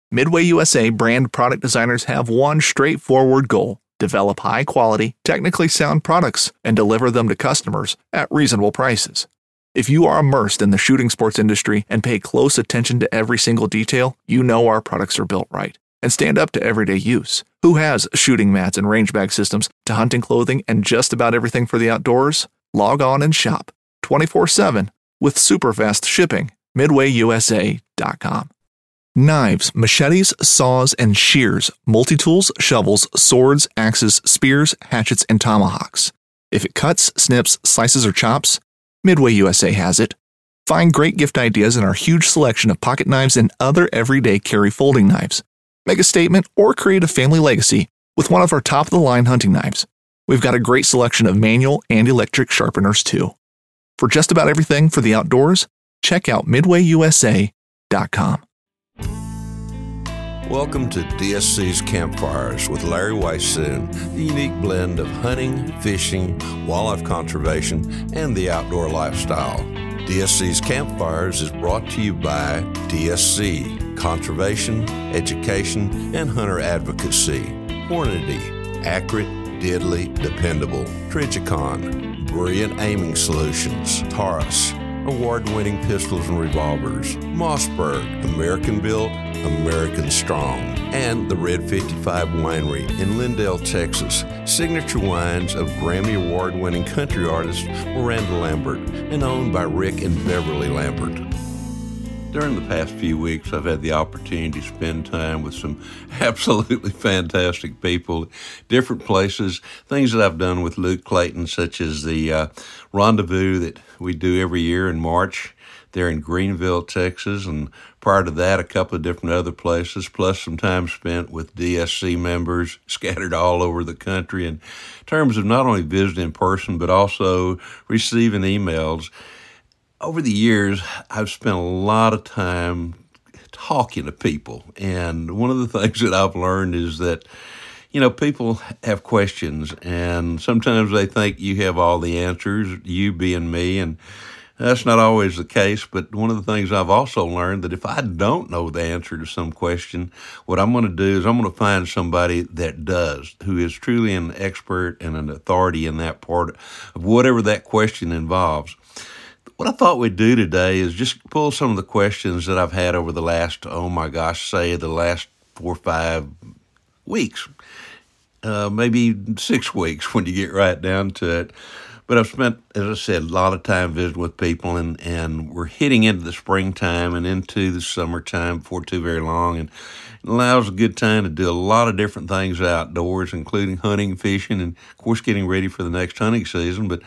Midway USA brand product designers have one straightforward goal: develop high-quality, technically sound products and deliver them to customers at reasonable prices. If you are immersed in the shooting sports industry and pay close attention to every single detail, you know our products are built right and stand up to everyday use. Who has shooting mats and range bag systems to hunting clothing and just about everything for the outdoors? Log on and shop 24/7 with super fast shipping. MidwayUSA.com. Knives, machetes, saws, and shears, multi-tools, shovels, swords, axes, spears, hatchets, and tomahawks. If it cuts, snips, slices, or chops, Midway USA has it. Find great gift ideas in our huge selection of pocket knives and other everyday carry folding knives. Make a statement or create a family legacy with one of our top-of-the-line hunting knives. We've got a great selection of manual and electric sharpeners, too. For just about everything for the outdoors, check out MidwayUSA.com. Welcome to DSC's Campfires with Larry Weissoon, the unique blend of hunting, fishing, wildlife conservation, and the outdoor lifestyle. DSC's Campfires is brought to you by DSC, Conservation, Education, and Hunter Advocacy. Hornady, accurate, deadly, dependable. Trijicon, brilliant aiming solutions. Taurus, award-winning pistols and revolvers. Mossberg, American-built, American-strong. And the Red 55 Winery in Lindale, Texas. Signature wines of Grammy Award-winning country artist Miranda Lambert and owned by Rick and Beverly Lambert. During the past few weeks, I've had the opportunity to spend time with some absolutely fantastic people, different places, things that I've done with Luke Clayton, such as the rendezvous that we do every year in March there in Greenville, Texas, and prior to that, a couple of different other places, plus some time spent with DSC members scattered all over the country in terms of not only visiting in person, but also receiving emails. Over the years, I've spent a lot of time talking to people, and one of the things that I've learned is that, people have questions, and sometimes they think you have all the answers, you being me, and that's not always the case. But one of the things I've also learned that if I don't know the answer to some question, what I'm going to do is I'm going to find somebody that does, who is truly an expert and an authority in that part of whatever that question involves. What I thought we'd do today is just pull some of the questions that I've had over the last, the last 4 or 5 weeks, maybe 6 weeks when you get right down to it. But I've spent, as I said, a lot of time visiting with people, and we're hitting into the springtime and into the summertime before too very long, and it allows a good time to do a lot of different things outdoors, including hunting, fishing, and, of course, getting ready for the next hunting season, but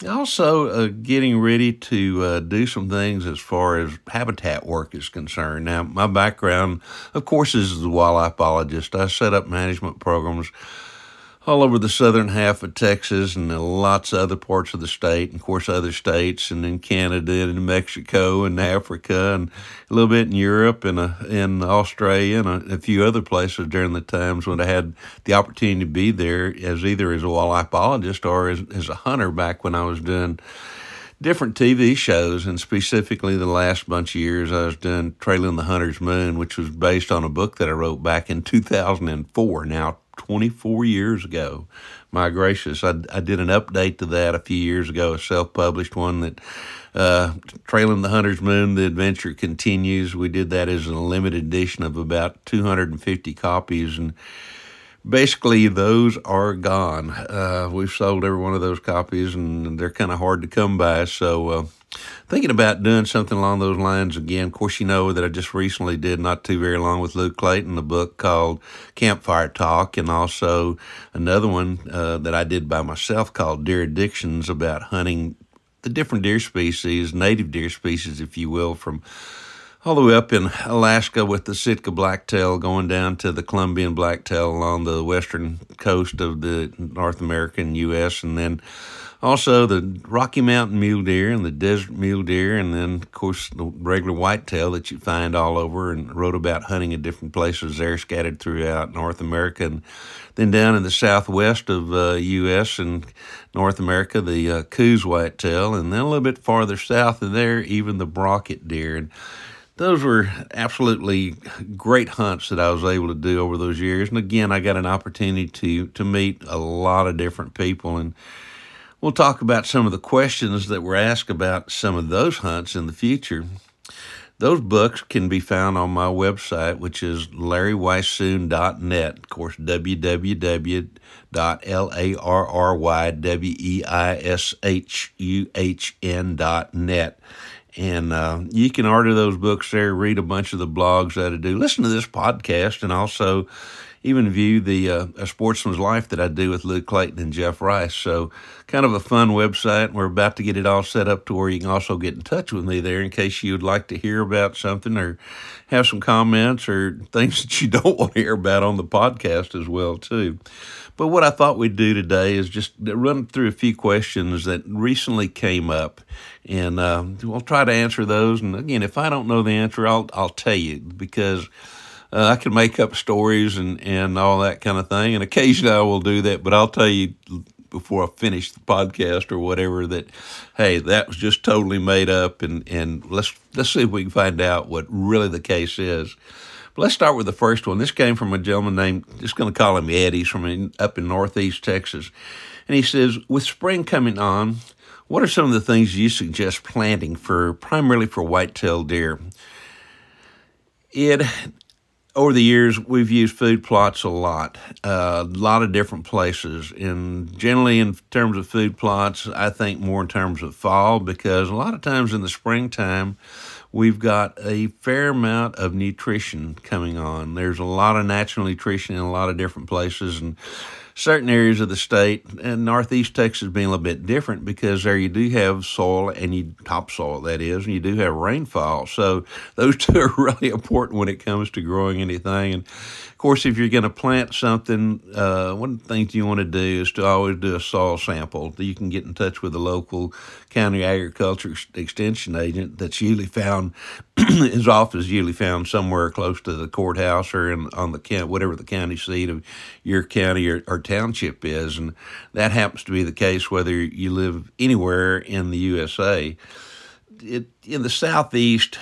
also getting ready to do some things as far as habitat work is concerned. Now, my background, of course, is as a wildlife biologist. I set up management programs all over the southern half of Texas and lots of other parts of the state, and of course other states, and in Canada and in Mexico and Africa and a little bit in Europe and in Australia and a few other places during the times when I had the opportunity to be there as either as a wildlife biologist or as a hunter back when I was doing different TV shows, and specifically the last bunch of years I was doing Trailing the Hunter's Moon, which was based on a book that I wrote back in 2004, now 24 years ago. My gracious, I did an update to that a few years ago, a self-published one that Trailing the Hunter's Moon, The Adventure Continues. We did that as a limited edition of about 250 copies, and basically those are gone. We've sold every one of those copies, and they're kind of hard to come by, so thinking about doing something along those lines again. Of course, you know that I just recently did, not too very long, with Luke Clayton, a book called Campfire Talk, and also another one that I did by myself called Deer Addictions, about hunting the different deer species, native deer species, if you will, from all the way up in Alaska with the Sitka blacktail going down to the Columbian blacktail along the western coast of the North American U.S., and then also the Rocky Mountain mule deer and the desert mule deer, and then, of course, the regular whitetail that you find all over, and wrote about hunting in different places there scattered throughout North America. And then down in the southwest of U.S. and North America, the Coues whitetail, and then a little bit farther south of there, even the Brocket deer. And those were absolutely great hunts that I was able to do over those years. And again, I got an opportunity to meet a lot of different people. And we'll talk about some of the questions that were asked about some of those hunts in the future. Those books can be found on my website, which is LarryWeishuhn.net. Of course, www.LarryWeishuhn.net. And you can order those books there, read a bunch of the blogs that I do, listen to this podcast, and also even view the A Sportsman's Life that I do with Luke Clayton and Jeff Rice. So kind of a fun website. We're about to get it all set up to where you can also get in touch with me there in case you would like to hear about something or have some comments or things that you don't want to hear about on the podcast as well, too. But what I thought we'd do today is just run through a few questions that recently came up, and we'll try to answer those. And again, if I don't know the answer, I'll tell you, because I can make up stories and all that kind of thing, and occasionally I will do that, but I'll tell you before I finish the podcast or whatever that, hey, that was just totally made up, and let's see if we can find out what really the case is. But let's start with the first one. This came from a gentleman named, just going to call him Eddie. He's from up in northeast Texas, and he says, with spring coming on, what are some of the things you suggest planting primarily for white-tailed deer? Over the years, we've used food plots a lot of different places. And generally in terms of food plots, I think more in terms of fall, because a lot of times in the springtime, we've got a fair amount of nutrition coming on. There's a lot of natural nutrition in a lot of different places, and certain areas of the state, and northeast Texas being a little bit different, because there you do have soil, and topsoil, that is, and you do have rainfall. So those two are really important when it comes to growing anything. And of course, if you're going to plant something, one of the things you want to do is to always do a soil sample. You can get in touch with the local county agriculture extension agent that's usually found, his office is usually found somewhere close to the courthouse or on the county, whatever the county seat of your county or township is. And that happens to be the case whether you live anywhere in the USA. In the southeast,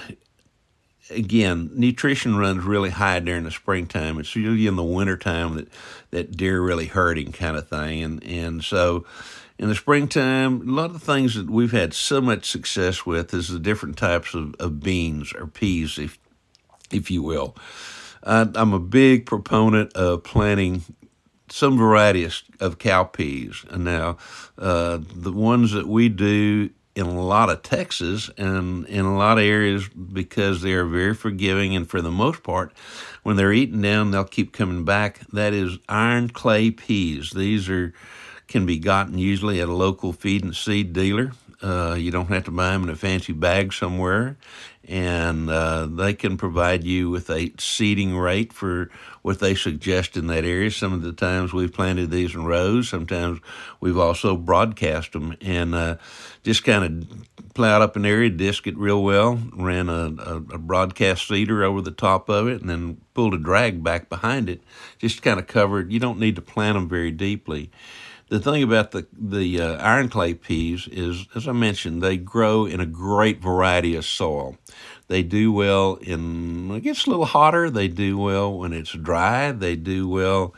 again, nutrition runs really high during the springtime. It's usually in the wintertime that deer are really hurting, kind of thing. And so in the springtime, a lot of the things that we've had so much success with is the different types of beans or peas, if you will. I'm a big proponent of planting some varieties of cowpeas. And now, the ones that we do in a lot of Texas and in a lot of areas, because they are very forgiving, and for the most part, when they're eaten down, they'll keep coming back. That is iron clay peas. These can be gotten usually at a local feed and seed dealer. You don't have to buy them in a fancy bag somewhere, and they can provide you with a seeding rate for what they suggest in that area. Some of the times we've planted these in rows. Sometimes we've also broadcast them, and just kind of plowed up an area, disc it real well, ran a broadcast seeder over the top of it, and then pulled a drag back behind it, just kind of covered. You don't need to plant them very deeply. The thing about the iron clay peas is, as I mentioned, they grow in a great variety of soil. They do well when it gets a little hotter. They do well when it's dry. They do well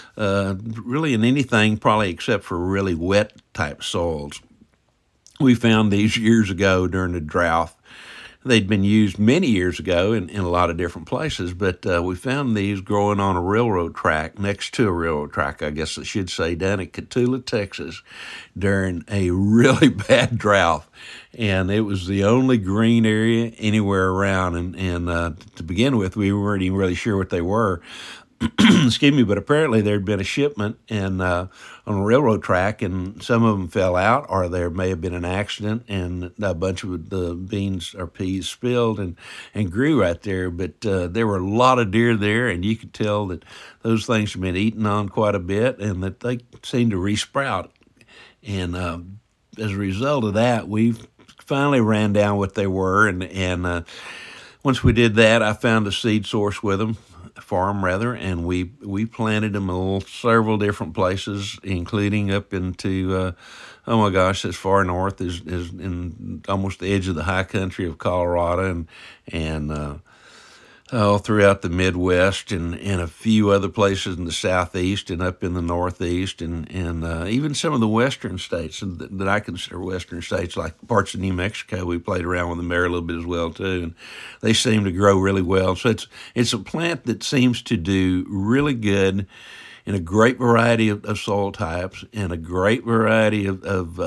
really in anything, probably except for really wet type soils. We found these years ago during the drought. They'd been used many years ago in a lot of different places, but we found these growing on a railroad track, next to a railroad track, I guess I should say, down at Cotulla, Texas, during a really bad drought. And it was the only green area anywhere around. And to begin with, we weren't even really sure what they were. Excuse me, but apparently there'd been a shipment on a railroad track, and some of them fell out, or there may have been an accident, and a bunch of the beans or peas spilled and grew right there. But there were a lot of deer there, and you could tell that those things had been eaten on quite a bit, and that they seemed to resprout. And as a result of that, we finally ran down what they were, and once we did that, I found a seed source with them. farm rather, and we planted them several different places, including up into oh my gosh, as far north as in almost the edge of the high country of Colorado, and all throughout the Midwest and a few other places in the Southeast and up in the Northeast and even some of the Western states that I consider Western states, like parts of New Mexico. We played around with them there a little bit as well too, and they seem to grow really well. So it's a plant that seems to do really good in a great variety of soil types and a great variety of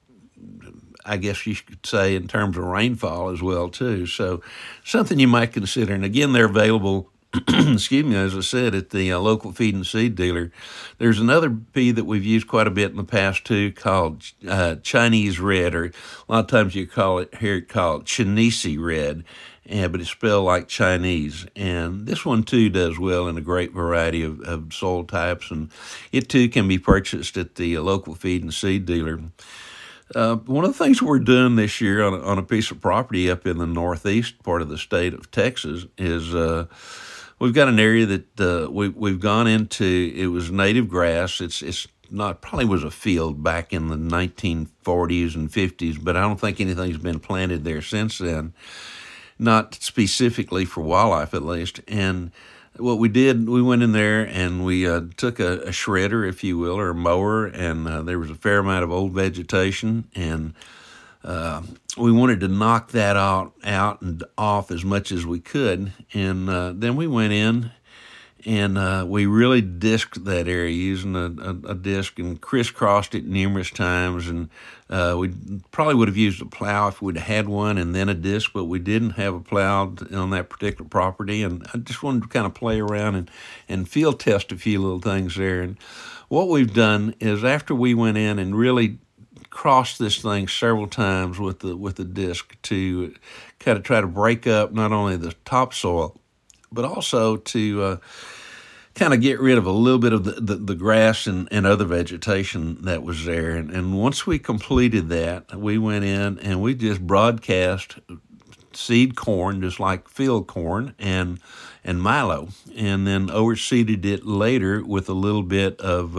I guess you could say in terms of rainfall as well too. So something you might consider. And again, they're available, excuse me, as I said, at the local feed and seed dealer. There's another pea that we've used quite a bit in the past too called Chinese red, or a lot of times you hear it called Chinese red. But it's spelled like Chinese. And this one, too, does well in a great variety of soil types. And it, too, can be purchased at the local feed and seed dealer. One of the things we're doing this year on a piece of property up in the northeast part of the state of Texas is we've got an area that we've gone into. It was native grass. It's not, probably was a field back in the 1940s and 50s, but I don't think anything's been planted there since then. Not specifically for wildlife, at least. And what we did, we went in there and we took a shredder, if you will, or a mower, and there was a fair amount of old vegetation, and we wanted to knock that out and off as much as we could. And then we went in and we really disked that area using a disc and crisscrossed it numerous times. And we probably would have used a plow if we'd had one and then a disc, but we didn't have a plow on that particular property. And I just wanted to kind of play around and field test a few little things there. And what we've done is after we went in and really crossed this thing several times with the disc to kind of try to break up not only the topsoil, but also to kind of get rid of a little bit of the grass and other vegetation that was there. And once we completed that, we went in and we just broadcast seed corn, just like field corn and milo, and then overseeded it later with a little bit of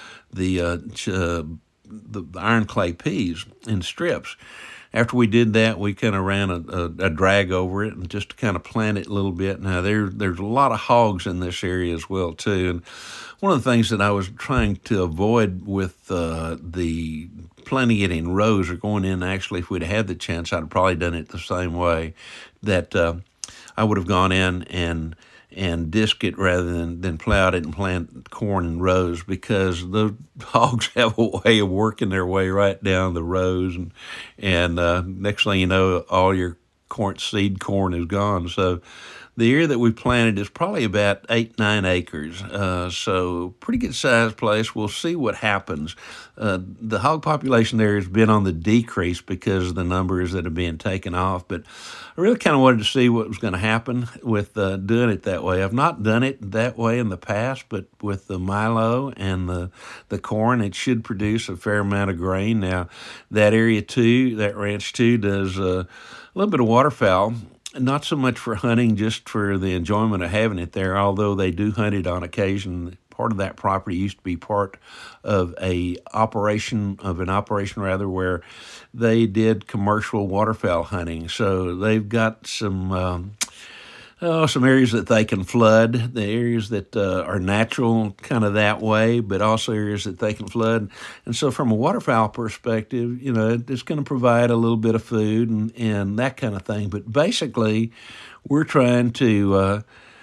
the iron clay peas in strips. After we did that, we kind of ran a drag over it and just to kind of plant it a little bit. Now, there's a lot of hogs in this area as well, too. And one of the things that I was trying to avoid with the planting it in rows or going in, actually, if we'd had the chance, I'd have probably done it the same way, that I would have gone in and disc it rather than plowed it and plant corn in rows, because those hogs have a way of working their way right down the rows, and next thing you know, all your seed corn is gone. So the area that we planted is probably about 8-9 acres, so pretty good sized place. We'll see what happens. The hog population there has been on the decrease because of the numbers that are being taken off, but I really kind of wanted to see what was going to happen with doing it that way. I've not done it that way in the past, but with the milo and the corn, it should produce a fair amount of grain. Now, that area too, that ranch too, does a little bit of waterfowl. Not so much for hunting, just for the enjoyment of having it there, although they do hunt it on occasion. Part of that property used to be part of an operation where they did commercial waterfowl hunting. So they've got some areas that they can flood, the areas that are natural kind of that way, but also areas that they can flood. And so from a waterfowl perspective, you know, it's going to provide a little bit of food and that kind of thing. But basically, we're trying to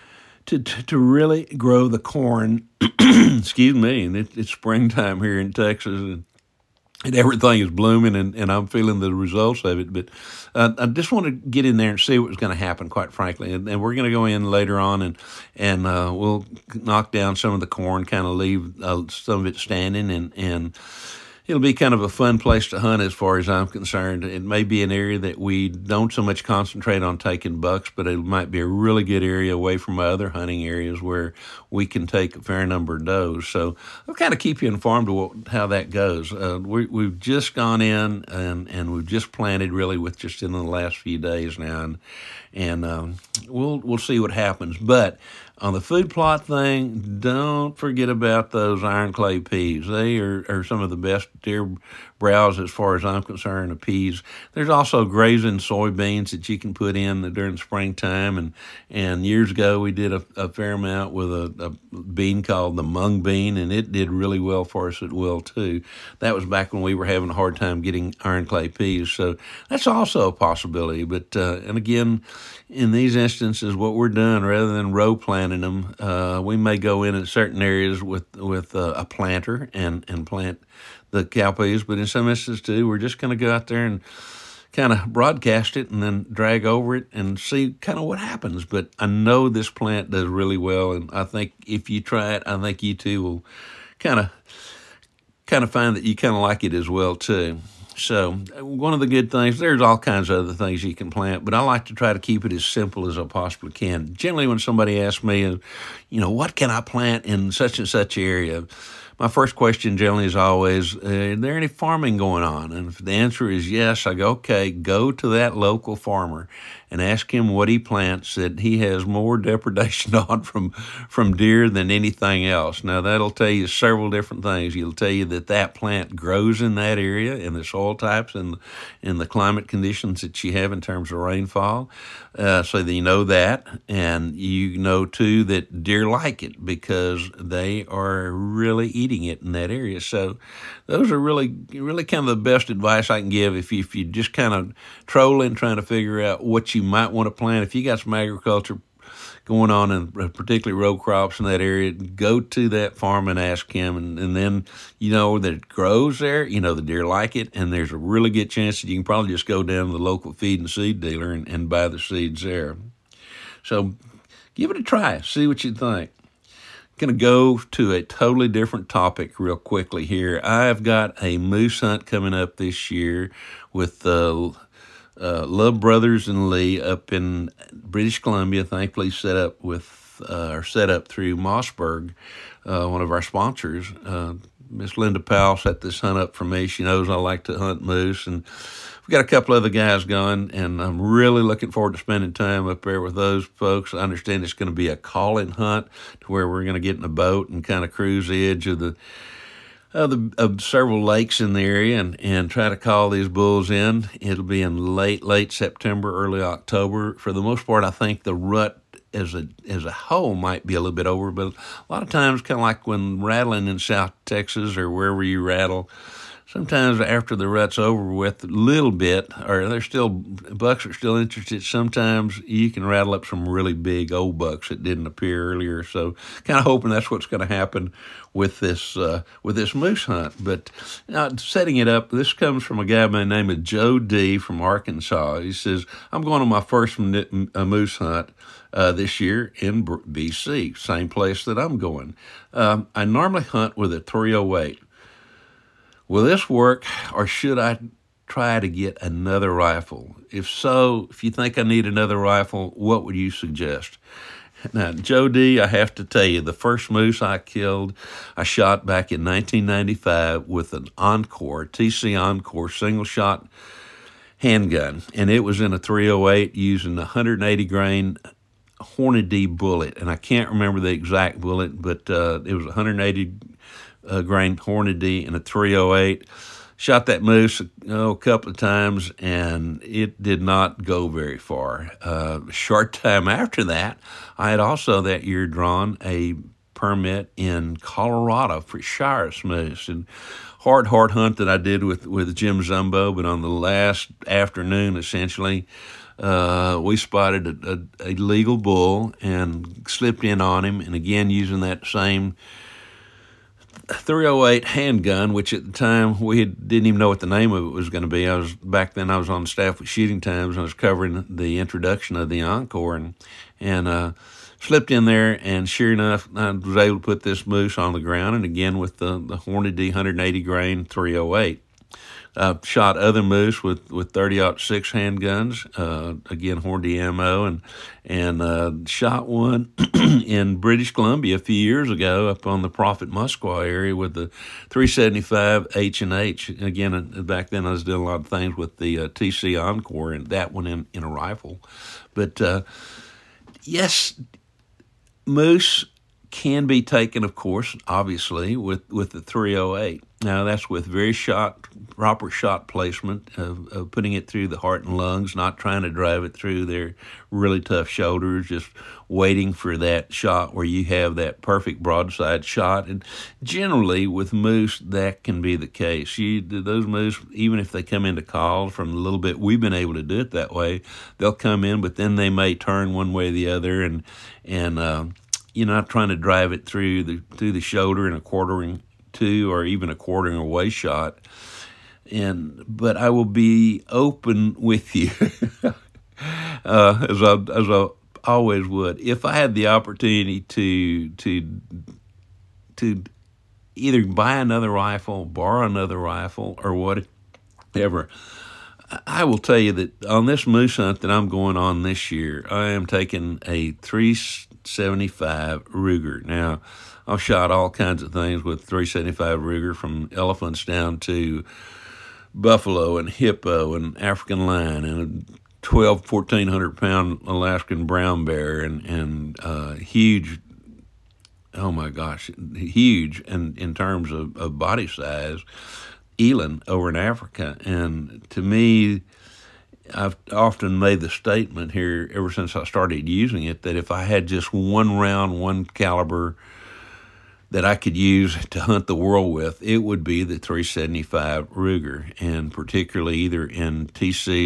really grow the corn. Excuse me, and it's springtime here in Texas, and everything is blooming, and I'm feeling the results of it. But I just want to get in there and see what was going to happen, quite frankly. And we're going to go in later on, and we'll knock down some of the corn, kind of leave some of it standing, and it'll be kind of a fun place to hunt as far as I'm concerned. It may be an area that we don't so much concentrate on taking bucks, but it might be a really good area away from other hunting areas where we can take a fair number of does. So I'll kind of keep you informed of how that goes. We've just gone in and we've just planted really in the last few days now, and we'll see what happens. But On the food plot thing, don't forget about those iron clay peas. They are some of the best deer browse as far as I'm concerned of peas. There's also grazing soybeans that you can put in during springtime. And years ago we did a fair amount with a bean called the mung bean, and it did really well for us at Will too. That was back when we were having a hard time getting iron clay peas. So that's also a possibility. But and again, in these instances, what we're doing, rather than row planting them, we may go in certain areas with a planter and plant the cowpeas, but in some instances too, we're just going to go out there and kind of broadcast it and then drag over it and see kind of what happens. But I know this plant does really well, and I think if you try it, I think you too will kind of find that you kind of like it as well too. So one of the good things, there's all kinds of other things you can plant, but I like to try to keep it as simple as I possibly can. Generally, when somebody asks me, what can I plant in such and such area, my first question generally is always, is there any farming going on? And if the answer is yes, I go, okay, go to that local farmer and ask him what he plants that he has more depredation on from deer than anything else. Now, that'll tell you several different things. It'll tell you that plant grows in that area, in the soil types, and in the climate conditions that you have in terms of rainfall. So that you know that, and you know, too, that deer like it because they are really eating it in that area. So those are really kind of the best advice I can give if you just kind of trolling, trying to figure out what you might want to plant. If you got some agriculture going on, and particularly row crops in that area, go to that farm and ask him, and then you know that it grows there, you know the deer like it, and there's a really good chance that you can probably just go down to the local feed and seed dealer and buy the seeds there. So give it a try, see what you think. Going to go to a totally different topic real quickly here. I've got a moose hunt coming up this year with Love Brothers and Lee up in British Columbia, thankfully set up through Mossberg, one of our sponsors. Miss Linda Powell set this hunt up for me. She knows I like to hunt moose, and we've got a couple other guys going, and I'm really looking forward to spending time up there with those folks. I understand it's going to be a call-in hunt to where we're going to get in a boat and kind of cruise the edge of several lakes in the area and try to call these bulls in. It'll be in late September, early October. For the most part, I think the rut as a whole might be a little bit over, but a lot of times, kind of like when rattling in South Texas or wherever you rattle, sometimes after the rut's over with a little bit, or bucks are still interested, sometimes you can rattle up some really big old bucks that didn't appear earlier. So kind of hoping that's what's going to happen with this moose hunt. But setting it up, this comes from a guy by the name of Joe D. from Arkansas. He says, I'm going on my first moose hunt this year in BC, same place that I'm going. I normally hunt with a 308. Will this work, or should I try to get another rifle? If so, if you think I need another rifle, what would you suggest? Now, Joe D., I have to tell you, the first moose I shot back in 1995 with an Encore, TC Encore single-shot handgun, and it was in a 308 using a 180 grain Hornady bullet, and I can't remember the exact bullet, but it was 180 grain Hornady in a 308. Shot that moose a couple of times, and it did not go very far. A short time after that, I had also that year drawn a permit in Colorado for Shiras moose, and hard hunt that I did with Jim Zumbo, but on the last afternoon, essentially, we spotted a legal bull and slipped in on him, and again using that same 308 handgun, which at the time didn't even know what the name of it was going to be. Back then I was on staff with Shooting Times, and I was covering the introduction of the Encore, and slipped in there, and sure enough, I was able to put this moose on the ground, and again with the Hornady 180 grain 308. Shot other moose with 30-06 handguns, again Hornady ammo, and shot one in British Columbia a few years ago up on the Prophet Musquaw area with the 375 H&H. Again, back then I was doing a lot of things with the TC Encore, and that one in a rifle. But yes, Moose can be taken, of course, obviously, with the 308. Now, that's with proper shot placement of putting it through the heart and lungs, not trying to drive it through their really tough shoulders, just waiting for that shot where you have that perfect broadside shot. And generally, with moose, that can be the case. Those moose, even if they come into calls from a little bit, we've been able to do it that way. They'll come in, but then they may turn one way or the other, and you're not trying to drive it through the shoulder in a quartering to or even a quartering away shot. But I will be open with you, as I always would. If I had the opportunity to either buy another rifle, borrow another rifle, or whatever, I will tell you that on this moose hunt that I'm going on this year, I am taking a 375 Ruger. Now, I've shot all kinds of things with 375 Ruger, from elephants down to buffalo and hippo and African lion and a 1,400 pound Alaskan brown bear and huge. Oh my gosh, huge in terms of body size, eland over in Africa. And to me, I've often made the statement here ever since I started using it that if I had just one round, one caliber that I could use to hunt the world with, it would be the 375 Ruger, and particularly either in in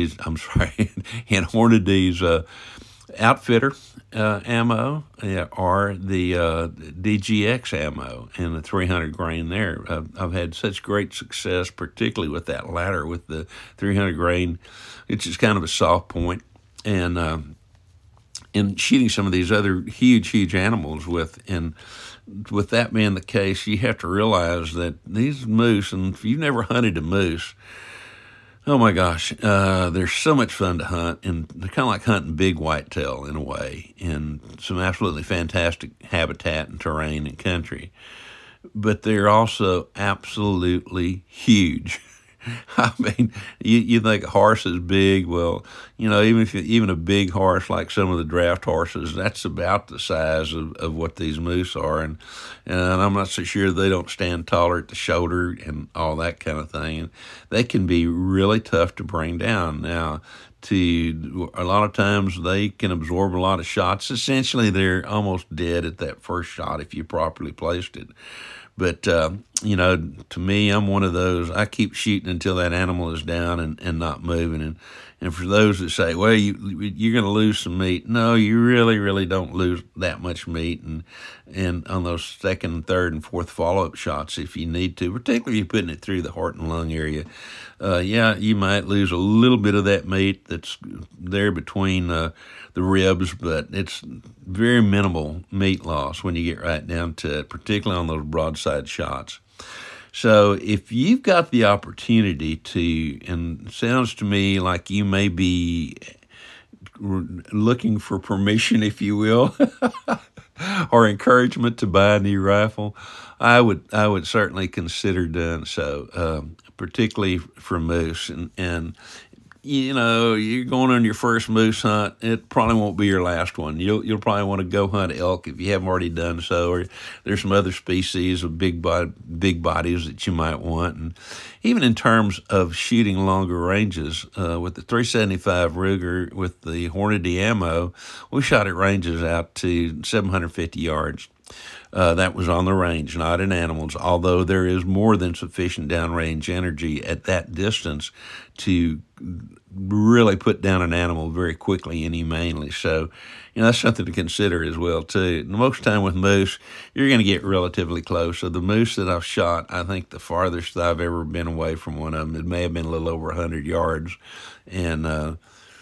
Hornady's outfitter ammo or the DGX ammo and the 300 grain there. I've had such great success, particularly with that latter, with the 300 grain. It's just kind of a soft point, and in shooting some of these other huge animals with that being the case, you have to realize that these moose, and if you've never hunted a moose, oh my gosh, they're so much fun to hunt, and they're kind of like hunting big whitetail in a way, in some absolutely fantastic habitat and terrain and country. But they're also absolutely huge. I mean, you think a horse is big. Well, even a big horse like some of the draft horses, that's about the size of what these moose are, and I'm not so sure they don't stand taller at the shoulder and all that kind of thing. And they can be really tough to bring down. Now, a lot of times they can absorb a lot of shots. Essentially, they're almost dead at that first shot if you properly placed it. But, to me, I'm one of those, I keep shooting until that animal is down and not moving. And for those that say, well, you're going to lose some meat. No, you really, really don't lose that much meat. And on those second, third, and fourth follow-up shots, if you need to, particularly if you're putting it through the heart and lung area, you might lose a little bit of that meat that's there between the ribs, but it's very minimal meat loss when you get right down to it, particularly on those broadside shots. So if you've got the opportunity to, and it sounds to me like you may be looking for permission, if you will, or encouragement to buy a new rifle, I would certainly consider doing so, particularly for moose. And you're going on your first moose hunt. It probably won't be your last one. You'll probably want to go hunt elk if you haven't already done so, or there's some other species of big bodies that you might want. And even in terms of shooting longer ranges, with the 375 Ruger with the Hornady ammo, we shot at ranges out to 750 yards. That was on the range, not in animals, although there is more than sufficient downrange energy at that distance to really put down an animal very quickly and humanely. So, that's something to consider as well, too. Most time with moose, you're going to get relatively close. So the moose that I've shot, I think the farthest I've ever been away from one of them, it may have been a little over 100 yards. And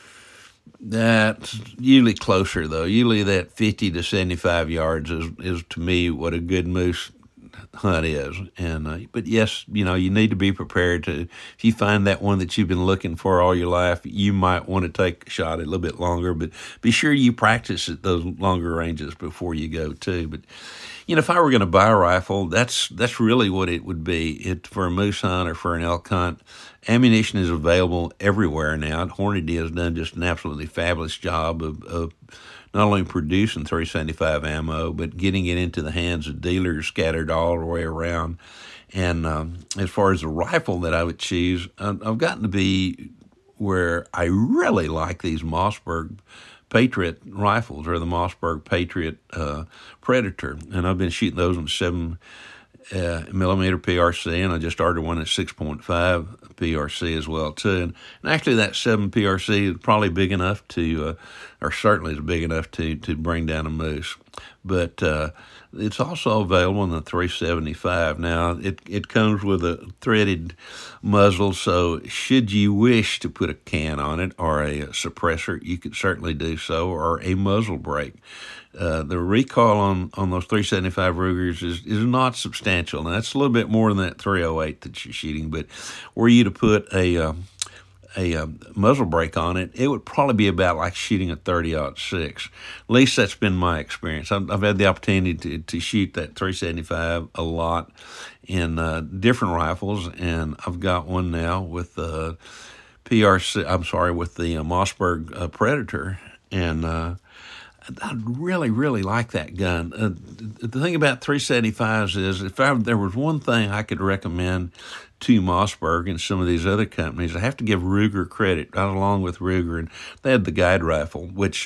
that's usually closer, though. Usually that 50 to 75 yards is to me what a good moose hunt is. And but yes, you need to be prepared to, if you find that one that you've been looking for all your life, you might want to take a shot a little bit longer, but be sure you practice at those longer ranges before you go too. But if I were going to buy a rifle, that's really what it would be. For a moose hunt or for an elk hunt, ammunition is availavailable everywhere now. Hornady has done just an absolutely fabulous job of not only producing 375 ammo, but getting it into the hands of dealers scattered all the way around. And as far as the rifle that I would choose, I've gotten to be where I really like these Mossberg Patriot rifles, or the Mossberg Patriot Predator, and I've been shooting those in 7 millimeter PRC, and I just ordered one at 6.5 PRC as well too. And actually, that 7 PRC is probably big enough to, or certainly is big enough to bring down a moose. But it's also available in the 375. Now, it comes with a threaded muzzle, so should you wish to put a can on it or a suppressor, you could certainly do so, or a muzzle brake. The recoil on those 375 Rugers is not substantial. Now, that's a little bit more than that 308 that you're shooting, but were you to put a muzzle brake on it, it would probably be about like shooting a 30-06. At least that's been my experience. I've had the opportunity to shoot that 375 a lot in different rifles, and I've got one now with the Mossberg Predator, and I really, really like that gun. The thing about 375s is if there was one thing I could recommend to Mossberg and some of these other companies, I have to give Ruger credit, right along with Ruger. And they had the guide rifle, which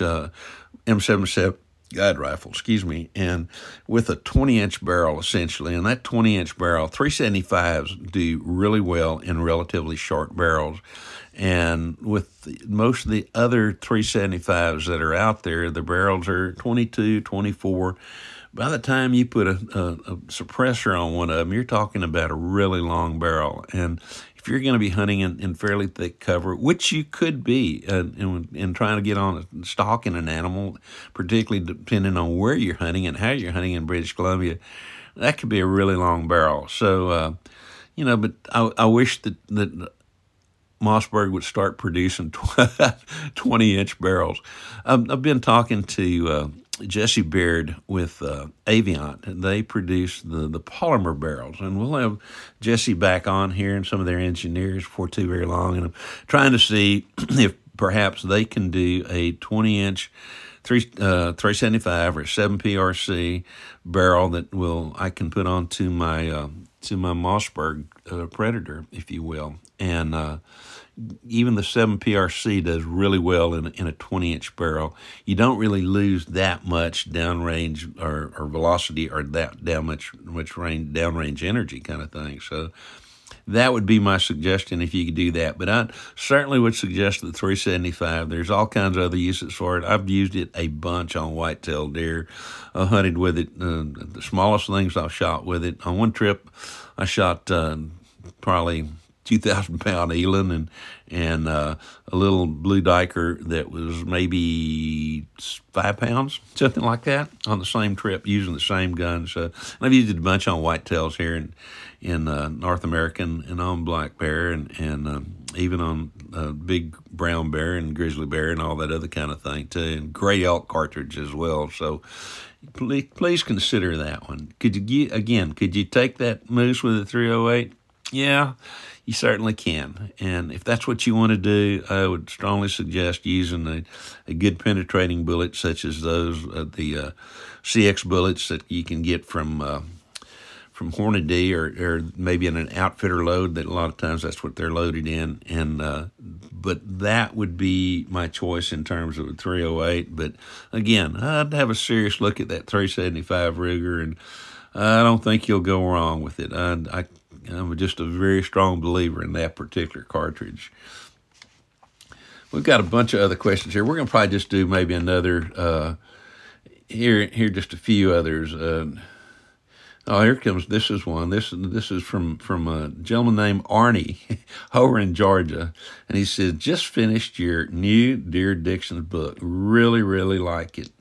M77 guide rifle, and with a 20-inch barrel, essentially. And that 20-inch barrel, 375s do really well in relatively short barrels. And with most of the other 375s that are out there, the barrels are 22, 24. By the time you put a suppressor on one of them, you're talking about a really long barrel. And if you're going to be hunting in fairly thick cover, which you could be in trying to get on a stalking an animal, particularly depending on where you're hunting and how you're hunting in British Columbia, that could be a really long barrel. So, but I wish that Mossberg would start producing 20-inch barrels. I've been talking to Jesse Baird with Aviant, and they produce the polymer barrels. And we'll have Jesse back on here and some of their engineers before too very long. And I'm trying to see if perhaps they can do a 20-inch 375 or 7 PRC barrel that I can put onto my Mossberg Predator, if you will. And even the 7 PRC does really well in a 20-inch barrel. You don't really lose that much downrange or velocity or that much downrange energy kind of thing. So that would be my suggestion if you could do that. But I certainly would suggest the 375. There's all kinds of other uses for it. I've used it a bunch on whitetail deer. I hunted with it. The smallest things I've shot with it. On one trip, I shot probably 2,000-pound eland and a little blue diker that was maybe 5 pounds, something like that, on the same trip using the same gun. So and I've used it a bunch on whitetails here in North America and on black bear and even on big brown bear and grizzly bear and all that other kind of thing too, and gray elk cartridge as well. So please consider that one. Could you take that moose with a 308? Yeah, you certainly can. And if that's what you want to do, I would strongly suggest using a good penetrating bullet such as those, the CX bullets that you can get from Hornady or maybe in an outfitter load. That a lot of times that's what they're loaded in. But that would be my choice in terms of a 308. But again, I'd have a serious look at that 375 Ruger, and I don't think you'll go wrong with it. I'm just a very strong believer in that particular cartridge. We've got a bunch of other questions here. We're going to probably just do maybe another, here just a few others. Here comes, this is one. This is from a gentleman named Arnie over in Georgia. And he says, just finished your new Deer Dixon's book. Really, really like it.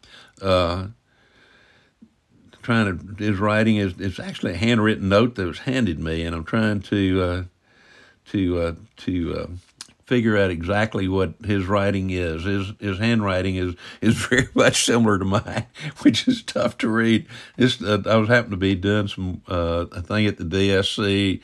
His writing is actually a handwritten note that was handed me, and I'm trying to figure out exactly what his writing is. His handwriting is very much similar to mine, which is tough to read. I was happened to be doing some a thing at the DSC,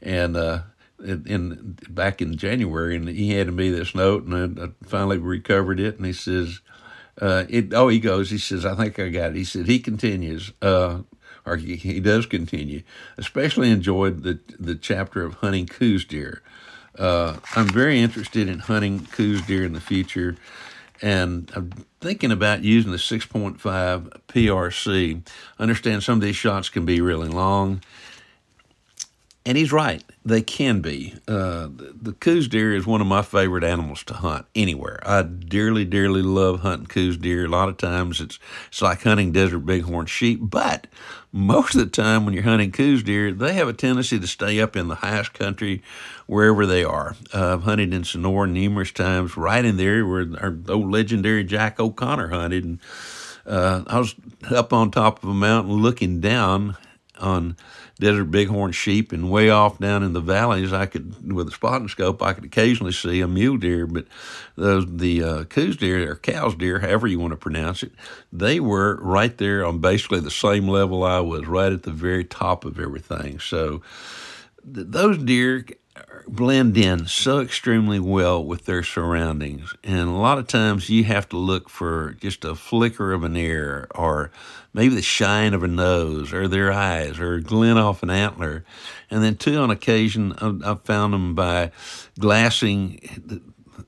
and back in January, and he handed me this note, and I finally recovered it, and he says, He goes. He says, "I think I got it." He said he continues, or he does continue. Especially enjoyed the chapter of hunting Coues deer. I'm very interested in hunting Coues deer in the future, and I'm thinking about using the 6.5 PRC. I understand some of these shots can be really long. And he's right. They can be. The Coues deer is one of my favorite animals to hunt anywhere. I dearly, dearly love hunting Coues deer. A lot of times it's like hunting desert bighorn sheep, but most of the time when you're hunting Coues deer, they have a tendency to stay up in the highest country wherever they are. I've hunted in Sonora numerous times, right in there where our old legendary Jack O'Connor hunted. And I was up on top of a mountain looking down on desert bighorn sheep, and way off down in the valleys, with a spotting scope, I could occasionally see a mule deer. But the Coues deer, or cows deer, however you want to pronounce it, they were right there on basically the same level I was, right at the very top of everything. So those deer blend in so extremely well with their surroundings, and a lot of times you have to look for just a flicker of an ear, or maybe the shine of a nose, or their eyes, or a glint off an antler. And then too, on occasion, I've found them by glassing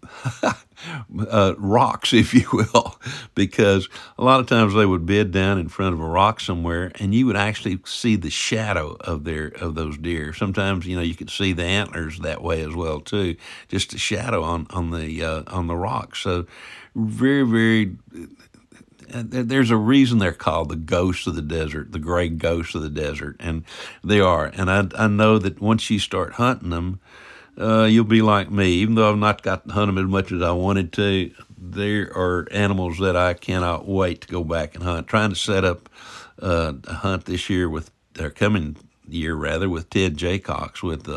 rocks, if you will, because a lot of times they would bed down in front of a rock somewhere, and you would actually see the shadow of those deer. Sometimes, you could see the antlers that way as well too, just a shadow on the rock. So, very, very. There's a reason they're called the ghosts of the desert, the gray ghosts of the desert, and they are. And I know that once you start hunting them, you'll be like me. Even though I've not got to hunt them as much as I wanted to, there are animals that I cannot wait to go back and hunt. Trying to set up a hunt this year coming year rather, with Ted Jaycox with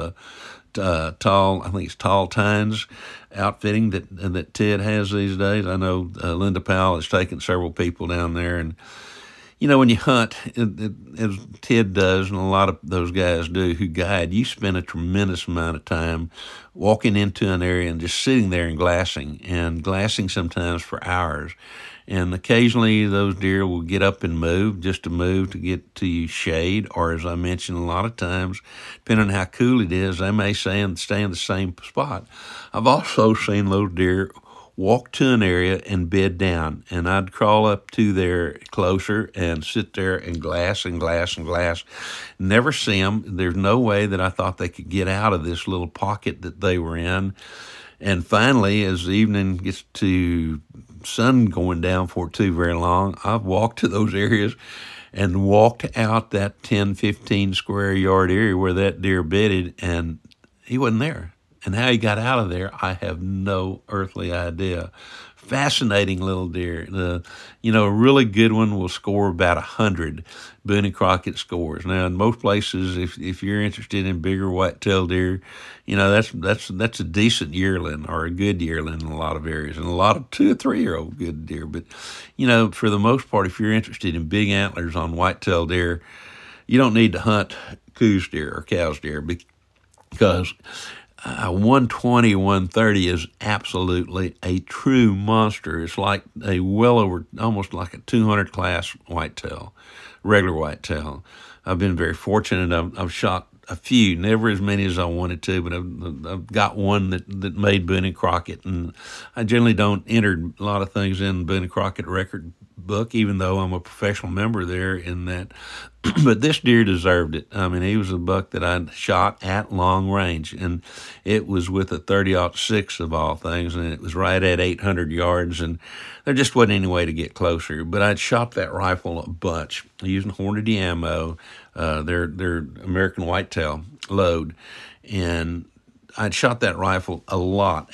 I think it's Tall Tines outfitting that Ted has these days. I know Linda Powell has taken several people down there, and when you hunt, as Ted does, and a lot of those guys do who guide, you spend a tremendous amount of time walking into an area and just sitting there and glassing sometimes for hours. And occasionally those deer will get up and move, just to get to shade, or as I mentioned, a lot of times, depending on how cool it is, they may stay in the same spot. I've also seen those deer walk to an area and bed down, and I'd crawl up to there closer and sit there and glass and glass and glass. Never see them. There's no way that I thought they could get out of this little pocket that they were in. And finally, as the evening gets to sun going down for too very long, I've walked to those areas and walked out that 10, 15 square yard area where that deer bedded, and he wasn't there. And how he got out of there, I have no earthly idea. Fascinating little deer. A really good one will score about 100 Boone and Crockett scores. Now, in most places, if you're interested in bigger white-tailed deer, that's a decent yearling, or a good yearling in a lot of areas, and a lot of 2 or 3-year-old good deer. But, for the most part, if you're interested in big antlers on white-tailed deer, you don't need to hunt Coues deer or cows deer, because 120, 130 is absolutely a true monster. It's like almost like a 200 class whitetail, regular whitetail. I've been very fortunate. I've shot a few, never as many as I wanted to, but I've got one that made Boone and Crockett, and I generally don't enter a lot of things in Boone and Crockett record book, even though I'm a professional member there in that. But this deer deserved it. I mean, he was a buck that I shot at long range, and it was with a 30-06 of all things, and it was right at 800 yards, and there just wasn't any way to get closer. But I'd shot that rifle a bunch using Hornady ammo, their American whitetail load, and I'd shot that rifle a lot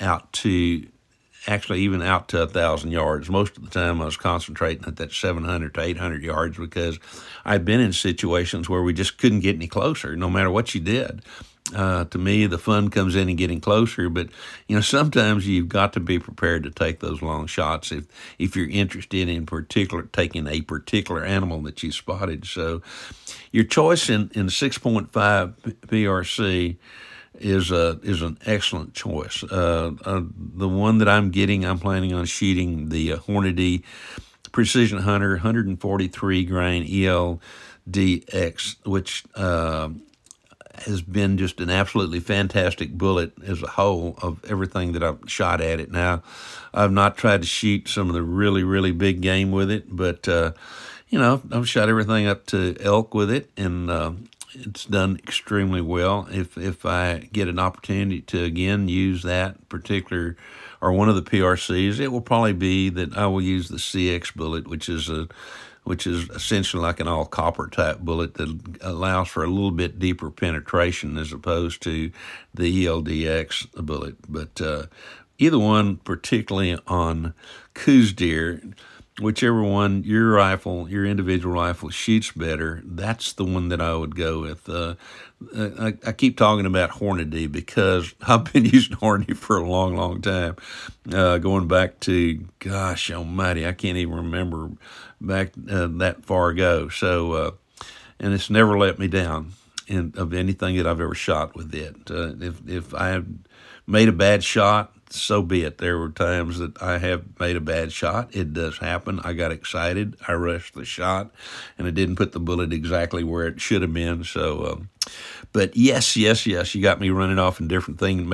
even out to 1,000 yards. Most of the time I was concentrating at that 700 to 800 yards, because I'd been in situations where we just couldn't get any closer, no matter what you did. To me, the fun comes in getting closer, but sometimes you've got to be prepared to take those long shots if you're interested in taking a particular animal that you spotted. So your choice in 6.5 PRC is an excellent choice. The one that I'm getting, I'm planning on shooting the Hornady Precision Hunter 143 grain ELDX, which has been just an absolutely fantastic bullet as a whole of everything that I've shot at it. Now, I've not tried to shoot some of the really, really big game with it, but I've shot everything up to elk with it, and it's done extremely well. If I get an opportunity to again use that particular or one of the PRCs, it will probably be that I will use the CX bullet, which is essentially like an all copper type bullet that allows for a little bit deeper penetration as opposed to the ELDX bullet. But either one, particularly on Coues deer, whichever one your individual rifle shoots better, that's the one that I would go with. I keep talking about Hornady because I've been using Hornady for a long, long time, going back to, gosh almighty, I can't even remember back that far ago. So, and it's never let me down of anything that I've ever shot with it. If I have made a bad shot, so be it. There were times that I have made a bad shot. It does happen. I got excited. I rushed the shot, and I didn't put the bullet exactly where it should have been. So, but yes, you got me running off in different things,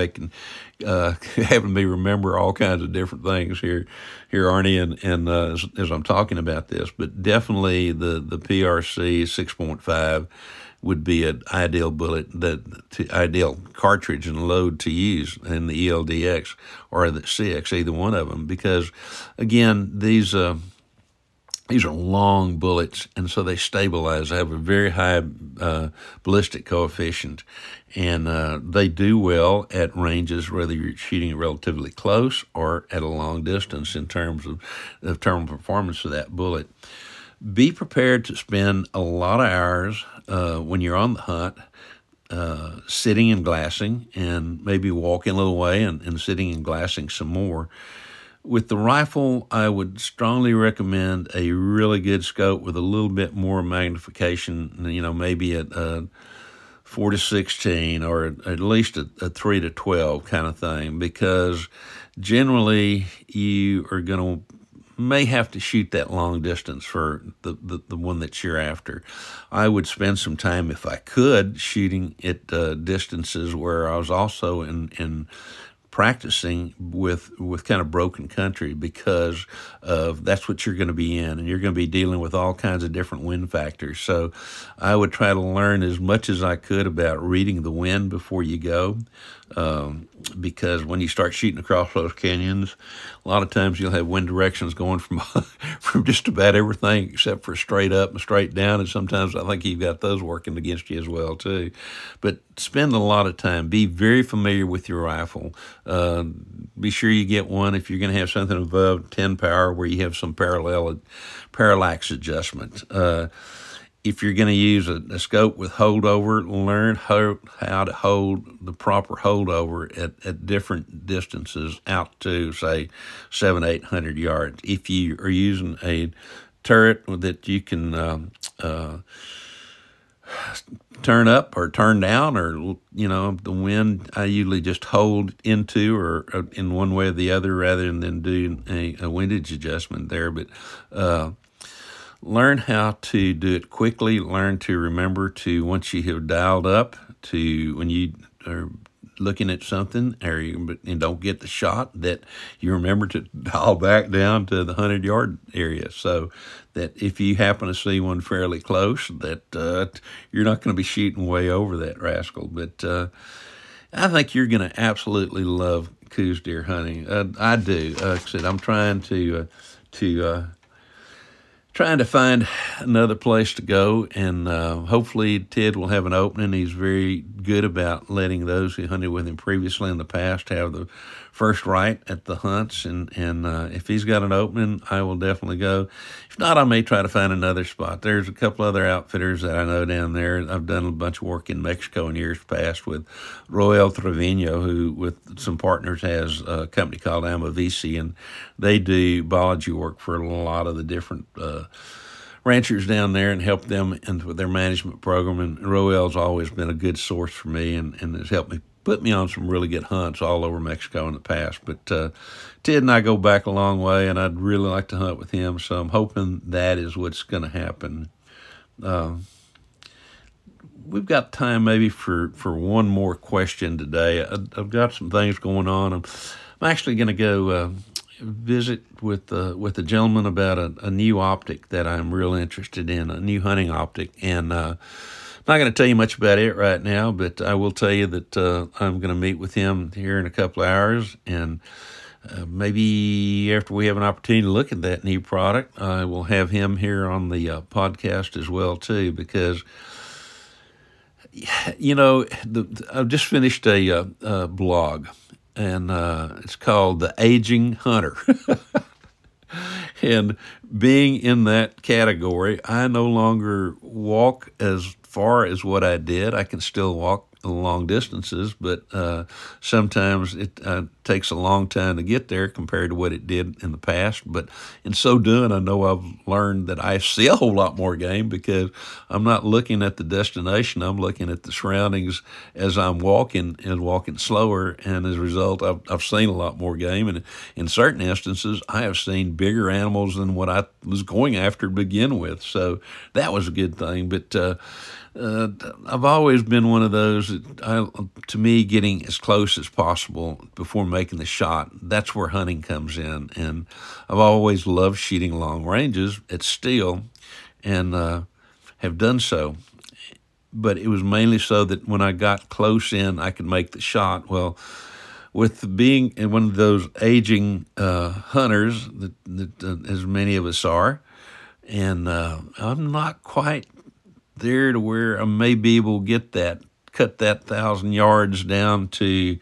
having me remember all kinds of different things here, Arnie, and as I'm talking about this. But definitely the PRC 6.5 would be an ideal bullet, ideal cartridge and load to use in the ELDX or the CX, either one of them, because again, these are long bullets, and so they stabilize. They have a very high ballistic coefficient, and they do well at ranges, whether you're shooting relatively close or at a long distance in terms of terminal performance of that bullet. Be prepared to spend a lot of hours when you're on the hunt sitting and glassing, and maybe walking a little way and sitting and glassing some more. With the rifle, I would strongly recommend a really good scope with a little bit more magnification, maybe at 4-16 or at least a 3-12 kind of thing, because generally you are going to may have to shoot that long distance for the one that you're after. I would spend some time, if I could, shooting at distances where I was also in practicing with kind of broken country, because that's what you're going to be in, and you're going to be dealing with all kinds of different wind factors. So I would try to learn as much as I could about reading the wind before you go, because when you start shooting across those canyons, a lot of times you'll have wind directions going from just about everything except for straight up and straight down, and sometimes I think you've got those working against you as well too. But spend a lot of time. Be very familiar with your rifle. Be sure you get one if you're going to have something above 10 power where you have some parallax adjustment. If you're going to use a scope with holdover, learn how to hold the proper holdover at different distances out to, say, 700-800 yards. If you are using a turret that you can turn up or turn down, or the wind, I usually just hold into or in one way or the other rather than do a windage adjustment there. But learn how to do it quickly. Learn to remember to, once you have dialed up, to when you are looking at something and don't get the shot, that you remember to dial back down to the 100-yard area, so that if you happen to see one fairly close, that you're not going to be shooting way over that rascal. But I think you're going to absolutely love Coues deer hunting. I do. Like I said, I'm trying to find another place to go, and hopefully Ted will have an opening. He's very good about letting those who hunted with him previously in the past have the first right at the hunts, and if he's got an opening, I will definitely go. If not, I may try to find another spot. There's a couple other outfitters that I know down there. I've done a bunch of work in Mexico in years past with Roel Trevino, who with some partners has a company called Amavisi, and they do biology work for a lot of the different ranchers down there and help them with their management program. And Roel's always been a good source for me and has helped me put me on some really good hunts all over Mexico in the past. But Ted and I go back a long way, and I'd really like to hunt with him, so I'm hoping that is what's going to happen. We've got time maybe for one more question today. I've got some things going on. I'm actually going to go visit with a gentleman about a new optic that I'm real interested in, a new hunting optic, and I'm not going to tell you much about it right now, but I will tell you that I'm going to meet with him here in a couple of hours, and maybe after we have an opportunity to look at that new product, I will have him here on the podcast as well too, because I've just finished a blog, and it's called The Aging Hunter. And being in that category, I no longer walk as far as what I did. I can still walk long distances, but sometimes it takes a long time to get there compared to what it did in the past. But in so doing, I know I've learned that I see a whole lot more game because I'm not looking at the destination. I'm looking at the surroundings as I'm walking and walking slower. And as a result, I've seen a lot more game. And in certain instances, I have seen bigger animals than what I was going after to begin with. So that was a good thing. But I've always been one of those that to me, getting as close as possible before making the shot, that's where hunting comes in. And I've always loved shooting long ranges at steel and have done so. But it was mainly so that when I got close in, I could make the shot. Well, with being one of those aging hunters that as many of us are, and I'm not quite there to where I may be able to cut that 1,000 yards down to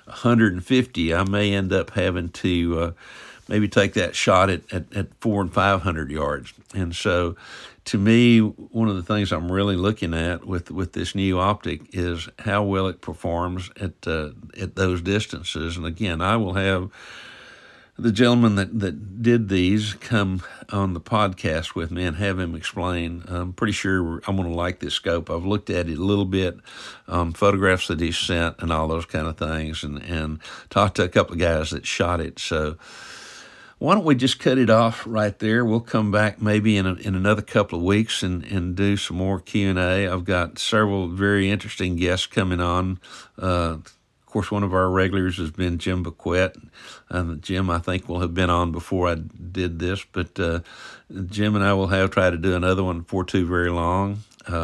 150. I may end up having to maybe take that shot at 400 and 500 yards. And so to me, one of the things I'm really looking at with this new optic is how well it performs at those distances. And again, I will have the gentleman that did these come on the podcast with me and have him explain. I'm pretty sure I'm going to like this scope. I've looked at it a little bit, photographs that he sent and all those kind of things, and talked to a couple of guys that shot it. So why don't we just cut it off right there? We'll come back maybe in another couple of weeks and do some more Q&A. I've got several very interesting guests coming on. Of course, one of our regulars has been Jim Bequette. Jim, I think, will have been on before I did this, but Jim and I will try to do another one before too very long.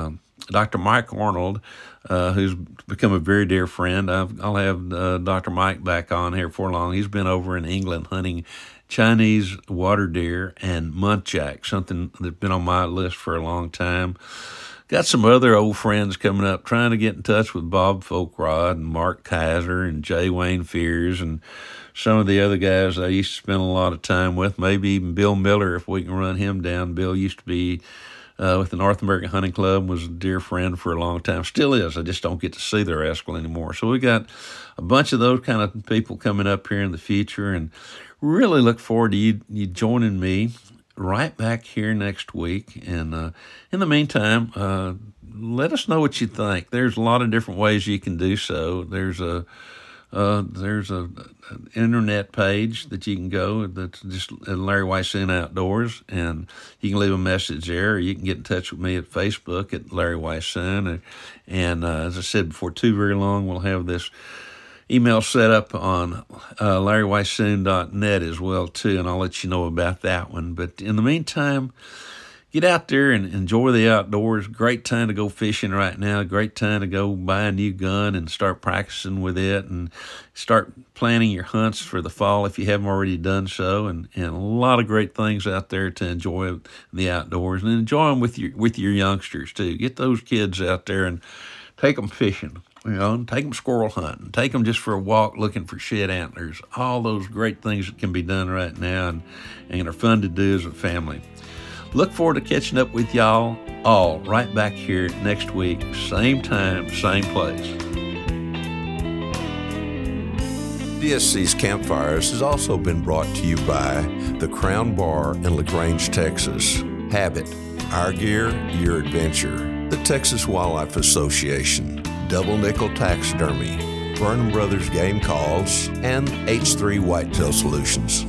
Dr. Mike Arnold, who's become a very dear friend. I'll have Dr. Mike back on here for long. He's been over in England hunting Chinese water deer and muntjac, something that's been on my list for a long time. Got some other old friends coming up, trying to get in touch with Bob Folkrod and Mark Kaiser and Jay Wayne Fears and some of the other guys I used to spend a lot of time with, maybe even Bill Miller if we can run him down. Bill used to be with the North American Hunting Club, was a dear friend for a long time, still is. I just don't get to see their rascal anymore. So we got a bunch of those kind of people coming up here in the future, and really look forward to you joining me right back here next week. And in the meantime, let us know what you think. There's a lot of different ways you can do so. There's an internet page that you can go that's just Larry Weishuhn Outdoors, and you can leave a message there, or you can get in touch with me at Facebook at Larry Weishuhn. And as I said before too very long, we'll have this email set up on LarryWeishuhn.net as well too, and I'll let you know about that one. But in the meantime, get out there and enjoy the outdoors. Great time to go fishing right now. Great time to go buy a new gun and start practicing with it, and start planning your hunts for the fall if you haven't already done so. And a lot of great things out there to enjoy the outdoors, and enjoy them with your youngsters too. Get those kids out there and take them fishing. Take them squirrel hunting, take them just for a walk looking for shed antlers, all those great things that can be done right now and are fun to do as a family. Look forward to catching up with y'all all right back here next week, same time, same place. DSC's Campfires has also been brought to you by the Crown Bar in LaGrange, Texas, Habit, Our gear, your adventure. The Texas Wildlife Association, Double Nickel Taxidermy, Vernon Brothers Game Calls, and H3 Whitetail Solutions.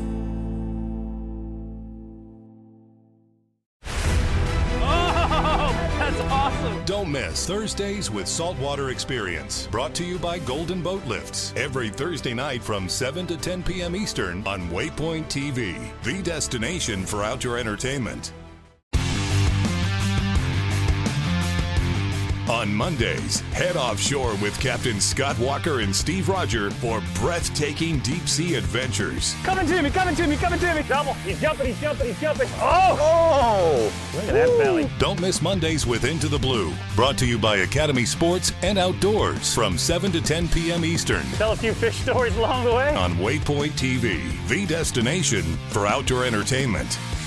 Don't miss Thursdays with Saltwater Experience, brought to you by Golden Boat Lifts, every Thursday night from 7 to 10 p.m. Eastern on Waypoint TV, the destination for outdoor entertainment. On Mondays, head offshore with Captain Scott Walker and Steve Roger for breathtaking deep-sea adventures. Coming to me. Double. He's jumping. Oh! Look at that belly. Don't miss Mondays with Into the Blue, brought to you by Academy Sports and Outdoors from 7 to 10 p.m. Eastern. Tell a few fish stories along the way. On Waypoint TV, the destination for outdoor entertainment.